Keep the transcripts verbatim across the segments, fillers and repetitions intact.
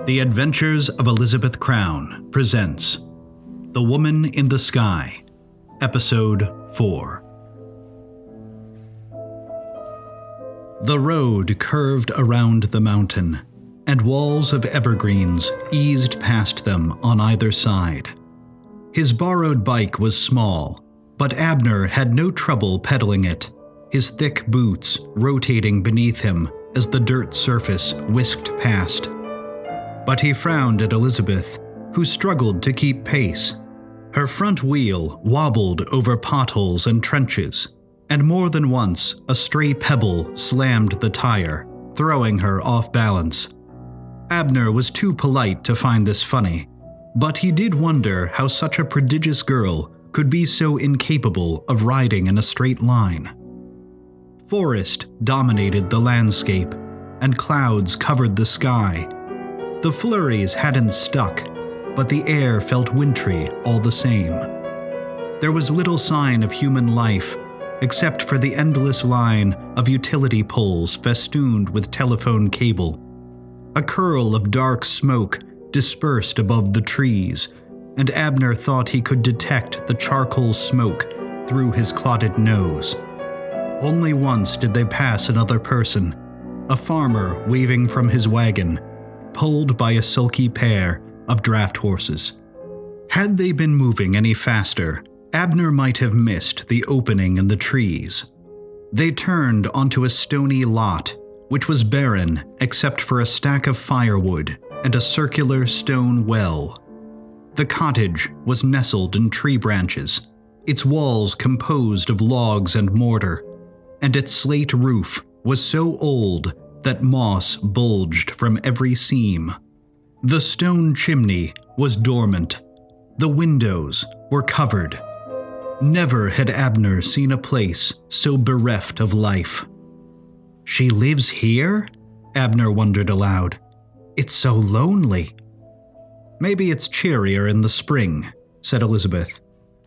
The Adventures of Elizabeth Crown presents The Woman in the Sky, Episode four. The road curved around the mountain, and walls of evergreens eased past them on either side. His borrowed bike was small, but Abner had no trouble pedaling it, his thick boots rotating beneath him as the dirt surface whisked past. But he frowned at Elizabeth, who struggled to keep pace. Her front wheel wobbled over potholes and trenches, and more than once a stray pebble slammed the tire, throwing her off balance. Abner was too polite to find this funny, but he did wonder how such a prodigious girl could be so incapable of riding in a straight line. Forest dominated the landscape, and clouds covered the sky. The flurries hadn't stuck, but the air felt wintry all the same. There was little sign of human life, except for the endless line of utility poles festooned with telephone cable. A curl of dark smoke dispersed above the trees, and Abner thought he could detect the charcoal smoke through his clotted nose. Only once did they pass another person, a farmer waving from his wagon, pulled by a sulky pair of draft horses. Had they been moving any faster, Abner might have missed the opening in the trees. They turned onto a stony lot, which was barren except for a stack of firewood and a circular stone well. The cottage was nestled in tree branches, its walls composed of logs and mortar, and its slate roof was so old that moss bulged from every seam. The stone chimney was dormant. The windows were covered. Never had Abner seen a place so bereft of life. "She lives here?" Abner wondered aloud. "It's so lonely." "Maybe it's cheerier in the spring," said Elizabeth.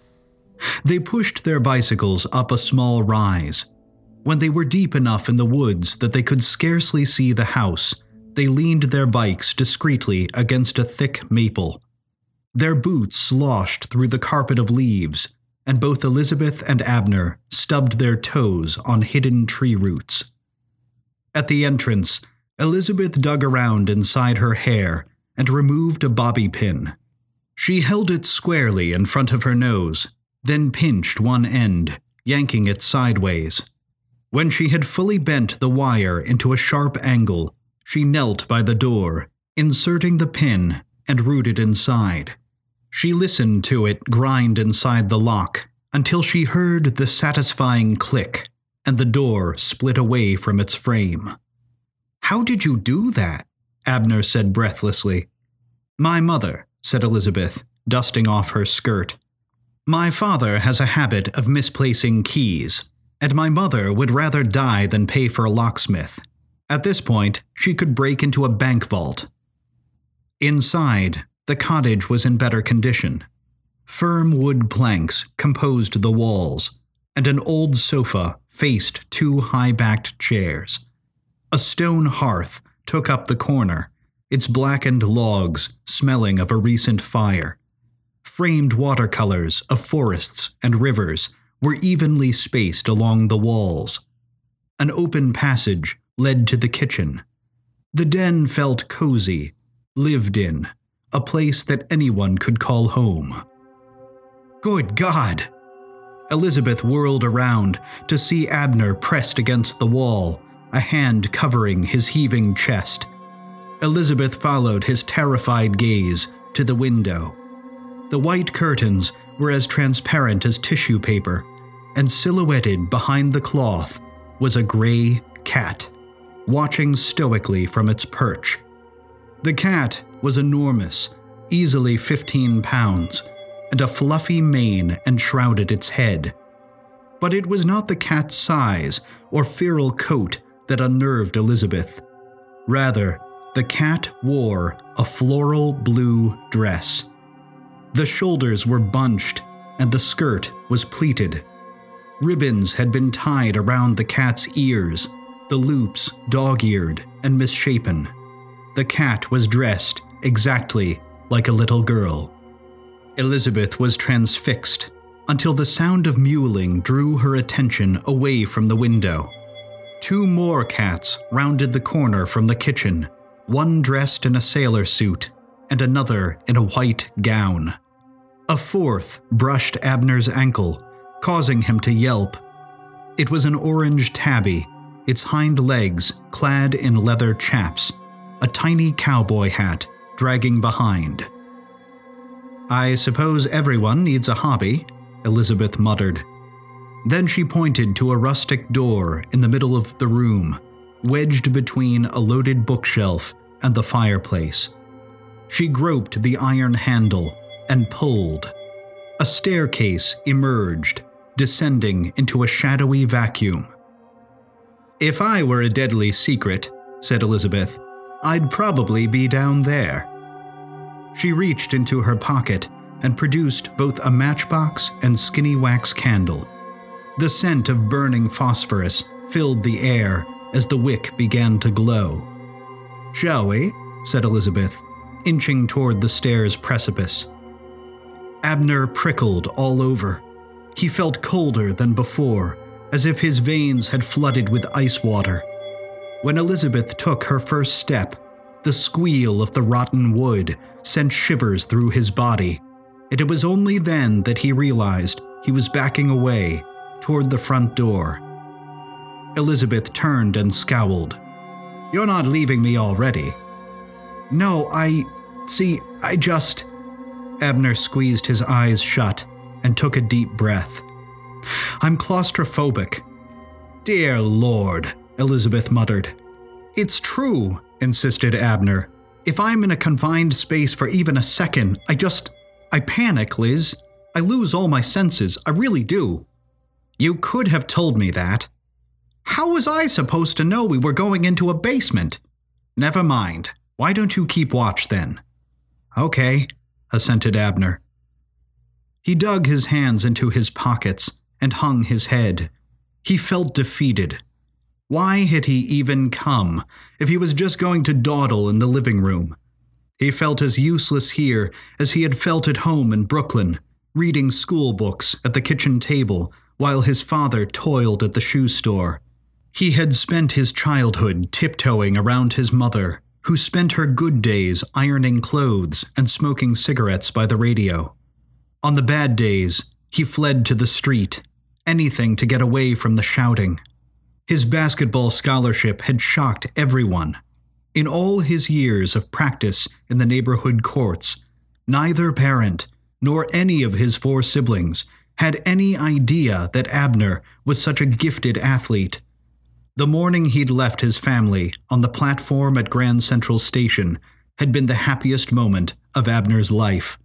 They pushed their bicycles up a small rise. When they were deep enough in the woods that they could scarcely see the house, they leaned their bikes discreetly against a thick maple. Their boots sloshed through the carpet of leaves, and both Elizabeth and Abner stubbed their toes on hidden tree roots. At the entrance, Elizabeth dug around inside her hair and removed a bobby pin. She held it squarely in front of her nose, then pinched one end, yanking it sideways. When she had fully bent the wire into a sharp angle, she knelt by the door, inserting the pin and rooted inside. She listened to it grind inside the lock until she heard the satisfying click, and the door split away from its frame. "How did you do that?" Abner said breathlessly. "My mother," said Elizabeth, dusting off her skirt. "My father has a habit of misplacing keys, and my mother would rather die than pay for a locksmith. At this point, she could break into a bank vault." Inside, the cottage was in better condition. Firm wood planks composed the walls, and an old sofa faced two high-backed chairs. A stone hearth took up the corner, its blackened logs smelling of a recent fire. Framed watercolors of forests and rivers were evenly spaced along the walls. An open passage led to the kitchen. The den felt cozy, lived in, a place that anyone could call home. "Good God!" Elizabeth whirled around to see Abner pressed against the wall, a hand covering his heaving chest. Elizabeth followed his terrified gaze to the window. The white curtains were as transparent as tissue paper, and silhouetted behind the cloth was a gray cat, watching stoically from its perch. The cat was enormous, easily fifteen pounds, and a fluffy mane enshrouded its head. But it was not the cat's size or feral coat that unnerved Elizabeth. Rather, the cat wore a floral blue dress. The shoulders were bunched, and the skirt was pleated. Ribbons had been tied around the cat's ears, the loops dog-eared and misshapen. The cat was dressed exactly like a little girl. Elizabeth was transfixed until the sound of mewling drew her attention away from the window. Two more cats rounded the corner from the kitchen, one dressed in a sailor suit and another in a white gown. A fourth brushed Abner's ankle, causing him to yelp. It was an orange tabby, its hind legs clad in leather chaps, a tiny cowboy hat dragging behind. "I suppose everyone needs a hobby," Elizabeth muttered. Then she pointed to a rustic door in the middle of the room, wedged between a loaded bookshelf and the fireplace. She groped the iron handle and pulled. A staircase emerged, descending into a shadowy vacuum. "If I were a deadly secret," said Elizabeth, "I'd probably be down there." She reached into her pocket and produced both a matchbox and skinny wax candle. The scent of burning phosphorus filled the air as the wick began to glow. "Shall we?" said Elizabeth, inching toward the stair's precipice. Abner prickled all over. He felt colder than before, as if his veins had flooded with ice water. When Elizabeth took her first step, the squeal of the rotten wood sent shivers through his body, and it was only then that he realized he was backing away toward the front door. Elizabeth turned and scowled. "You're not leaving me already?" "No, I... see, I just..." Abner squeezed his eyes shut and took a deep breath. "I'm claustrophobic." "Dear Lord," Elizabeth muttered. "It's true," insisted Abner. "If I'm in a confined space for even a second, I just... I panic, Liz. I lose all my senses, I really do." "You could have told me that." "How was I supposed to know we were going into a basement?" "Never mind. Why don't you keep watch then?" "Okay," assented Abner. He dug his hands into his pockets and hung his head. He felt defeated. Why had he even come, if he was just going to dawdle in the living room? He felt as useless here as he had felt at home in Brooklyn, reading school books at the kitchen table while his father toiled at the shoe store. He had spent his childhood tiptoeing around his mother, who spent her good days ironing clothes and smoking cigarettes by the radio. On the bad days, he fled to the street, anything to get away from the shouting. His basketball scholarship had shocked everyone. In all his years of practice in the neighborhood courts, neither parent nor any of his four siblings had any idea that Abner was such a gifted athlete. The morning he'd left his family on the platform at Grand Central Station had been the happiest moment of Abner's life.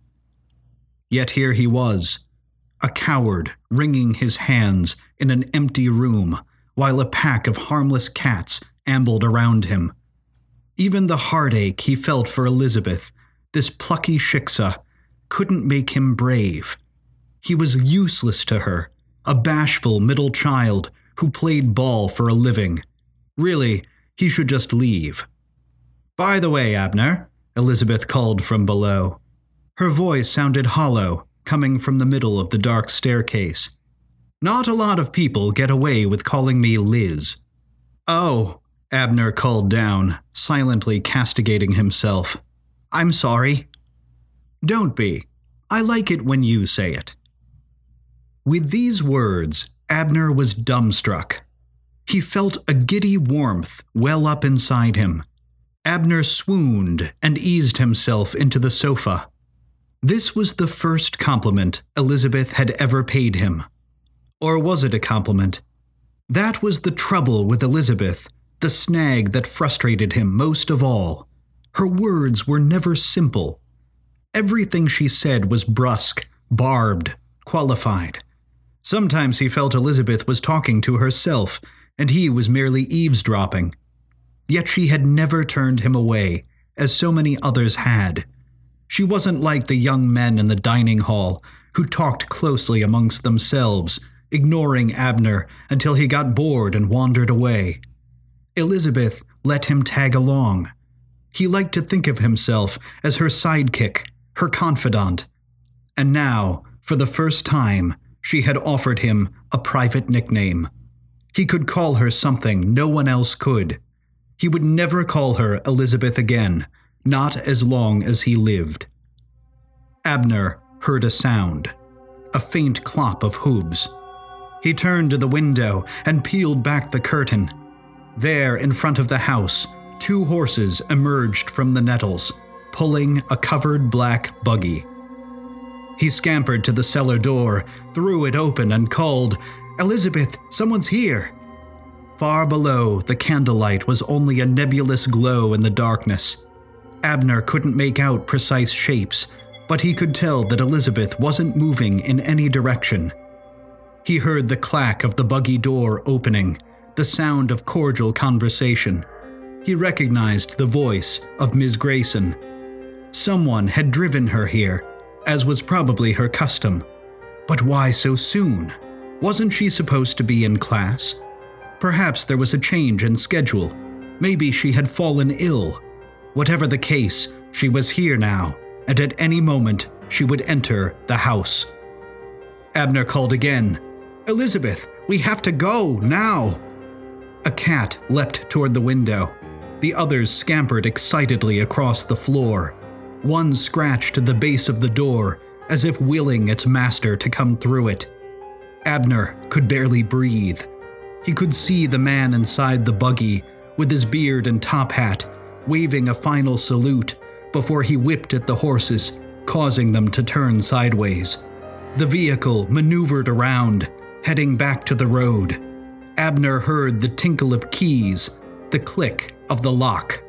Yet here he was, a coward wringing his hands in an empty room while a pack of harmless cats ambled around him. Even the heartache he felt for Elizabeth, this plucky shiksa, couldn't make him brave. He was useless to her, a bashful middle child who played ball for a living. Really, he should just leave. "By the way, Abner," Elizabeth called from below. Her voice sounded hollow, coming from the middle of the dark staircase. "Not a lot of people get away with calling me Liz." "Oh," Abner called down, silently castigating himself. "I'm sorry." "Don't be. I like it when you say it." With these words, Abner was dumbstruck. He felt a giddy warmth well up inside him. Abner swooned and eased himself into the sofa. This was the first compliment Elizabeth had ever paid him. Or was it a compliment? That was the trouble with Elizabeth, the snag that frustrated him most of all. Her words were never simple. Everything she said was brusque, barbed, qualified. Sometimes he felt Elizabeth was talking to herself, and he was merely eavesdropping. Yet she had never turned him away, as so many others had. She wasn't like the young men in the dining hall, who talked closely amongst themselves, ignoring Abner until he got bored and wandered away. Elizabeth let him tag along. He liked to think of himself as her sidekick, her confidant. And now, for the first time, she had offered him a private nickname. He could call her something no one else could. He would never call her Elizabeth again, not as long as he lived. Abner heard a sound, a faint clop of hooves. He turned to the window and peeled back the curtain. There, in front of the house, two horses emerged from the nettles, pulling a covered black buggy. He scampered to the cellar door, threw it open, and called, "Elizabeth, someone's here!" Far below, the candlelight was only a nebulous glow in the darkness. Abner couldn't make out precise shapes, but he could tell that Elizabeth wasn't moving in any direction. He heard the clack of the buggy door opening, the sound of cordial conversation. He recognized the voice of Miss Grayson. Someone had driven her here, as was probably her custom. But why so soon? Wasn't she supposed to be in class? Perhaps there was a change in schedule. Maybe she had fallen ill. Whatever the case, she was here now, and at any moment she would enter the house. Abner called again, "Elizabeth, we have to go, now!" A cat leapt toward the window. The others scampered excitedly across the floor. One scratched the base of the door, as if willing its master to come through it. Abner could barely breathe. He could see the man inside the buggy, with his beard and top hat, waving a final salute before he whipped at the horses, causing them to turn sideways. The vehicle maneuvered around, heading back to the road. Abner heard the tinkle of keys, the click of the lock.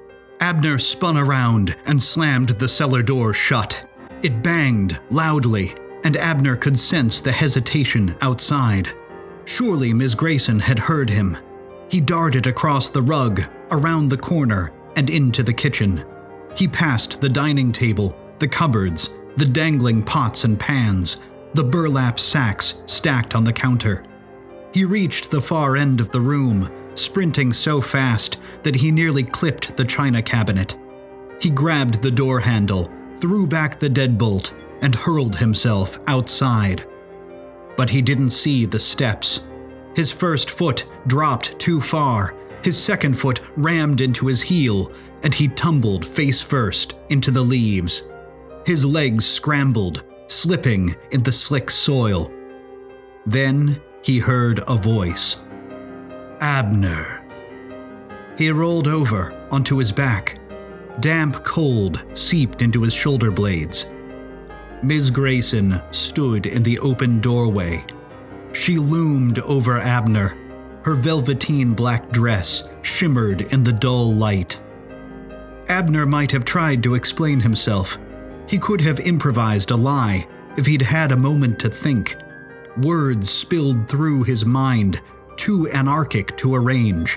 Abner spun around and slammed the cellar door shut. It banged loudly, and Abner could sense the hesitation outside. Surely Miss Grayson had heard him. He darted across the rug, around the corner, and into the kitchen. He passed the dining table, the cupboards, the dangling pots and pans, the burlap sacks stacked on the counter. He reached the far end of the room, sprinting so fast that he nearly clipped the china cabinet. He grabbed the door handle, threw back the deadbolt, and hurled himself outside. But he didn't see the steps. His first foot dropped too far, his second foot rammed into his heel, and he tumbled face first into the leaves. His legs scrambled, slipping in the slick soil. Then he heard a voice. "Abner." He rolled over onto his back. Damp cold seeped into his shoulder blades. Miss Grayson stood in the open doorway. She loomed over Abner. Her velveteen black dress shimmered in the dull light. Abner might have tried to explain himself. He could have improvised a lie if he'd had a moment to think. Words spilled through his mind, too anarchic to arrange.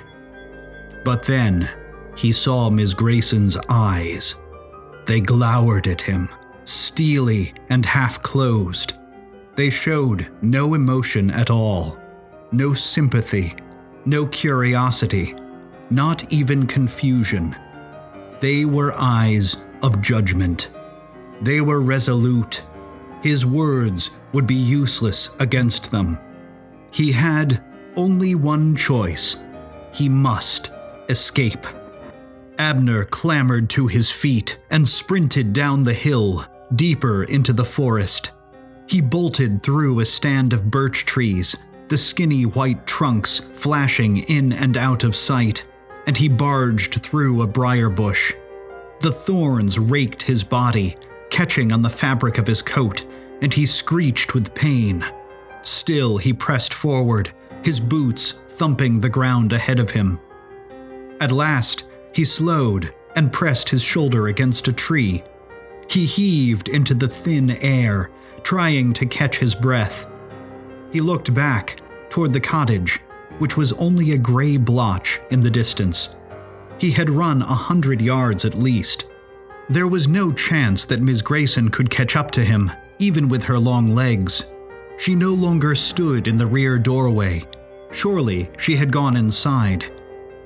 But then he saw Miss Grayson's eyes. They glowered at him, steely and half-closed. They showed no emotion at all, no sympathy, no curiosity, not even confusion. They were eyes of judgment. They were resolute. His words would be useless against them. He had only one choice. He must escape. Abner clambered to his feet and sprinted down the hill, deeper into the forest. He bolted through a stand of birch trees, the skinny white trunks flashing in and out of sight, and he barged through a briar bush. The thorns raked his body, catching on the fabric of his coat, and he screeched with pain. Still he pressed forward, his boots thumping the ground ahead of him. At last, he slowed and pressed his shoulder against a tree. He heaved into the thin air, trying to catch his breath. He looked back toward the cottage, which was only a gray blotch in the distance. He had run a hundred yards at least. There was no chance that Miss Grayson could catch up to him, even with her long legs. She no longer stood in the rear doorway. Surely she had gone inside.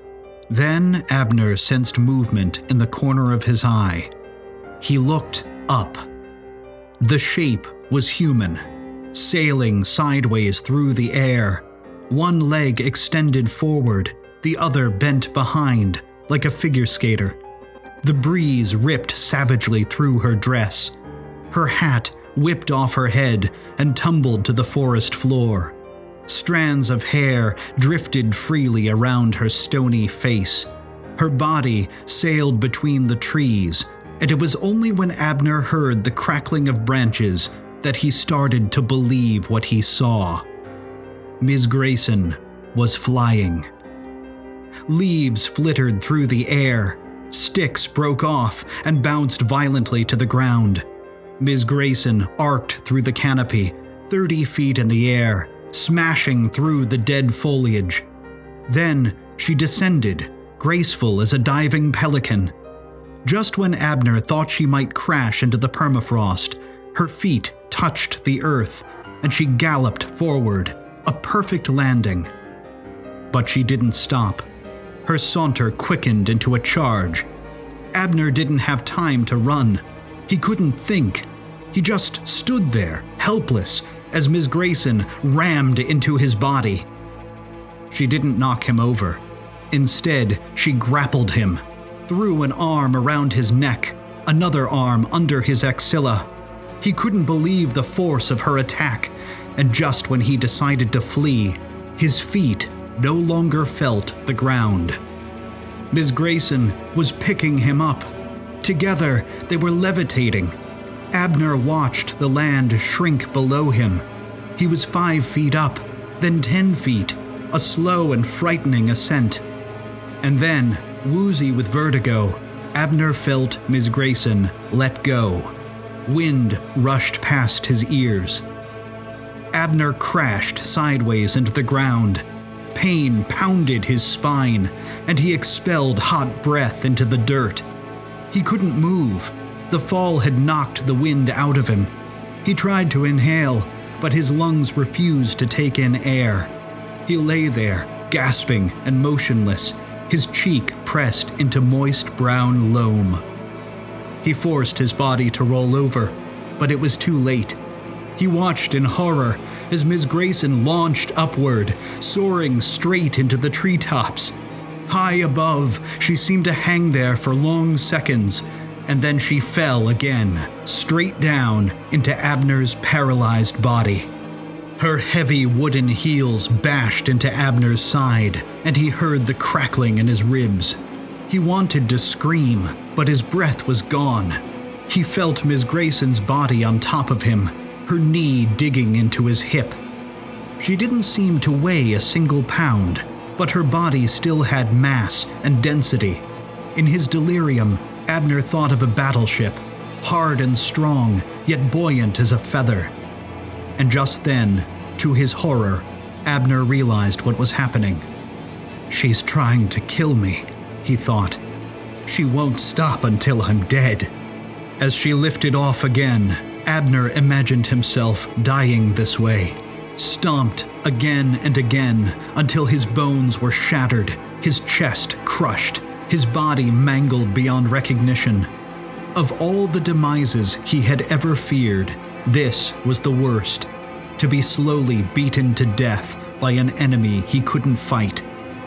Then Abner sensed movement in the corner of his eye. He looked up. The shape was human, sailing sideways through the air. One leg extended forward, the other bent behind, like a figure skater. The breeze ripped savagely through her dress. Her hat whipped off her head and tumbled to the forest floor. Strands of hair drifted freely around her stony face. Her body sailed between the trees, and it was only when Abner heard the crackling of branches that he started to believe what he saw. Miz Grayson was flying. Leaves flittered through the air. Sticks broke off and bounced violently to the ground. Miz Grayson arced through the canopy, thirty feet in the air, smashing through the dead foliage. Then she descended, graceful as a diving pelican. Just when Abner thought she might crash into the permafrost, her feet touched the earth, and she galloped forward, a perfect landing. But she didn't stop. Her saunter quickened into a charge. Abner didn't have time to run. He couldn't think. He just stood there, helpless, as Miz Grayson rammed into his body. She didn't knock him over. Instead, she grappled him, threw an arm around his neck, another arm under his axilla. He couldn't believe the force of her attack, and just when he decided to flee, his feet no longer felt the ground. Miz Grayson was picking him up. Together, they were levitating. Abner watched the land shrink below him. He was five feet up, then ten feet, a slow and frightening ascent. And then, woozy with vertigo, Abner felt Miz Grayson let go. Wind rushed past his ears. Abner crashed sideways into the ground. Pain pounded his spine, and he expelled hot breath into the dirt. He couldn't move. The fall had knocked the wind out of him. He tried to inhale, but his lungs refused to take in air. He lay there, gasping and motionless, his cheek pressed into moist brown loam. He forced his body to roll over, but it was too late. He watched in horror as Miz Grayson launched upward, soaring straight into the treetops. High above, she seemed to hang there for long seconds, and then she fell again, straight down into Abner's paralyzed body. Her heavy wooden heels bashed into Abner's side, and he heard the crackling in his ribs. He wanted to scream, but his breath was gone. He felt Miz Grayson's body on top of him, her knee digging into his hip. She didn't seem to weigh a single pound, but her body still had mass and density. In his delirium, Abner thought of a battleship, hard and strong, yet buoyant as a feather. And just then, to his horror, Abner realized what was happening. She's trying to kill me, he thought. She won't stop until I'm dead. As she lifted off again, Abner imagined himself dying this way, stomped again and again until his bones were shattered, his chest crushed, his body mangled beyond recognition. Of all the demises he had ever feared, this was the worst, to be slowly beaten to death by an enemy he couldn't fight.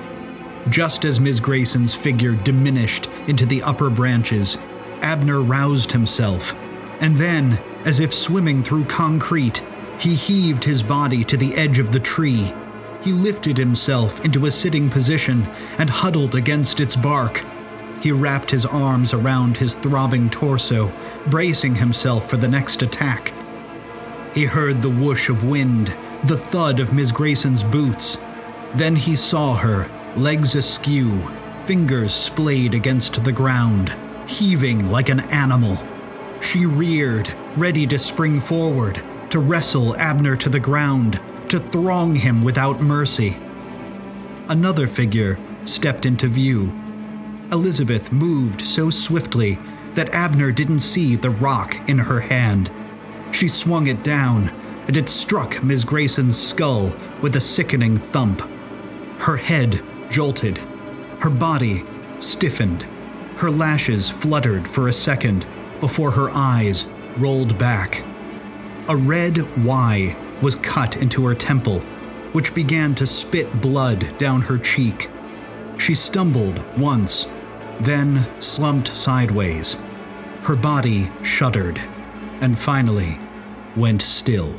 Just as Miz Grayson's figure diminished into the upper branches, Abner roused himself, and then, as if swimming through concrete, he heaved his body to the edge of the tree. He lifted himself into a sitting position and huddled against its bark. He wrapped his arms around his throbbing torso, bracing himself for the next attack. He heard the whoosh of wind, the thud of Miz Grayson's boots. Then he saw her, legs askew, fingers splayed against the ground, heaving like an animal. She reared, ready to spring forward, to wrestle Abner to the ground, to throng him without mercy. Another figure stepped into view. Elizabeth moved so swiftly that Abner didn't see the rock in her hand. She swung it down, and it struck Miz Grayson's skull with a sickening thump. Her head jolted. Her body stiffened. Her lashes fluttered for a second before her eyes rolled back. A red Y was cut into her temple, which began to spit blood down her cheek. She stumbled once, then slumped sideways. Her body shuddered, and finally went still.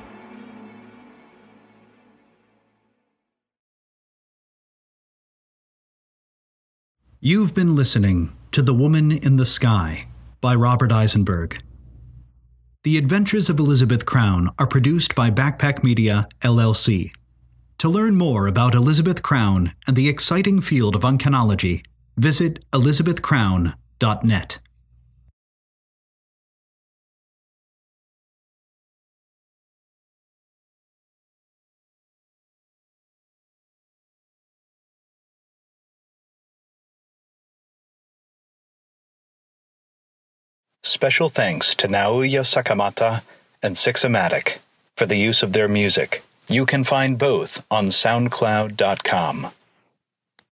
You've been listening to The Woman in the Sky by Robert Eisenberg. The Adventures of Elizabeth Crown are produced by Backpack Media, L L C. To learn more about Elizabeth Crown and the exciting field of uncanology, visit elizabeth crown dot net. Special thanks to Naoya Sakamata and Sixomatic for the use of their music. You can find both on soundcloud dot com.